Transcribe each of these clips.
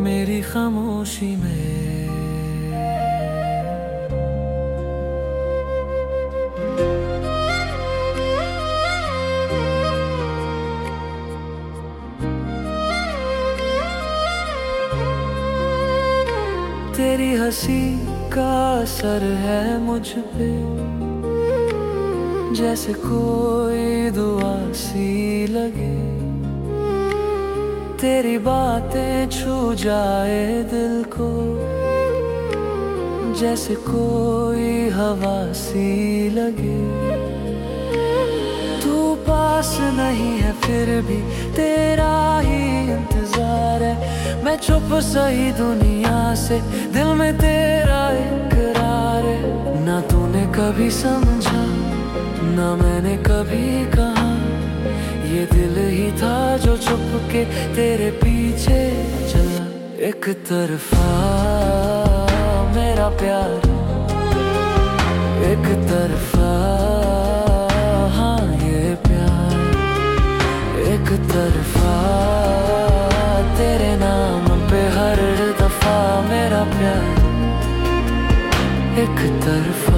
मेरी खामोशी में। तेरी हंसी का असर है मुझ पे, जैसे कोई दुआ सी लगे। तेरी बातें छू जाए दिल को, जैसे कोई हवा सी लगे। तू पास नहीं है फिर भी तेरा ही इंतजार है। मैं चुप सही दुनिया से, दिल में तेरा इकरार है। ना तूने कभी समझा, ना मैंने कभी कहा, ये दिल ही था जो छुप के तेरे पीछे चला। एक तरफा मेरा प्यार, एक तरफा हाँ ये प्यार, एक तरफा तेरे नाम पे हर दफा मेरा प्यार, एक तरफा।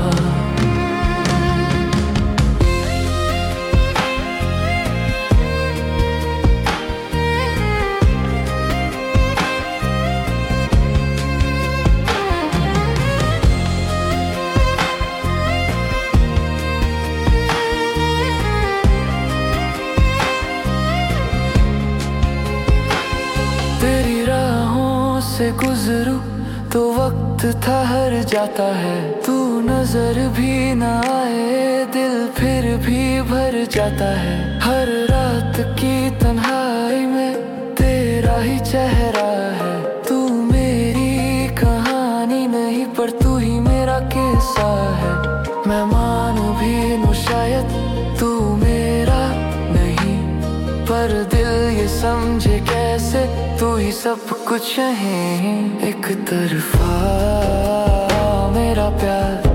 तेरी राहों से गुजरूं तो वक्त ठहर जाता है। तू नजर भी ना आए दिल फिर भी भर जाता है। हर रात की तन्हाई में तेरा ही चेहरा है। तू मेरी कहानी नहीं पर तू ही मेरा किस्सा है। मैं मान भी लूं शायद तू मेरा नहीं, पर दिल ये समझे कैसे तू ही सब कुछ है। एक तरफा मेरा प्यार,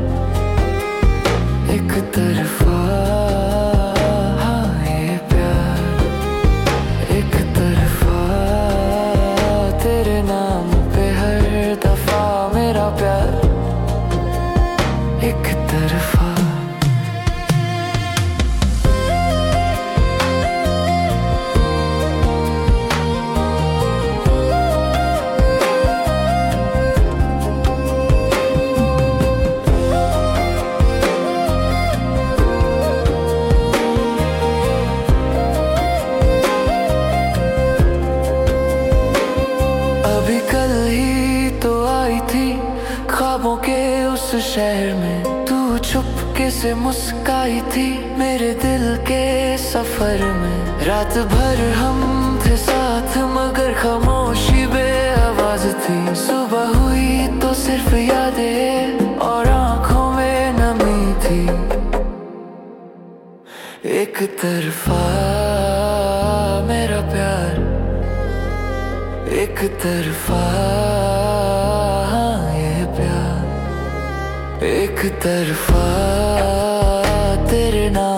एक तरफा हाँ ये प्यार, एक तरफा तेरे नाम पे हर दफा मेरा प्यार, एक तरफा। अभी कल ही तो आई थी ख्वाबों के उस शहर में। तू चुपके से मुस्काई थी मेरे दिल के सफर में। रात भर हम थे साथ मगर खामोशी बेआवाज थी। सुबह हुई तो सिर्फ यादें और आंखों में नमी थी। एक तरफा मेरा प्यार, एक तरफा हाँ ये प्यार, एक तरफा तेरे नाम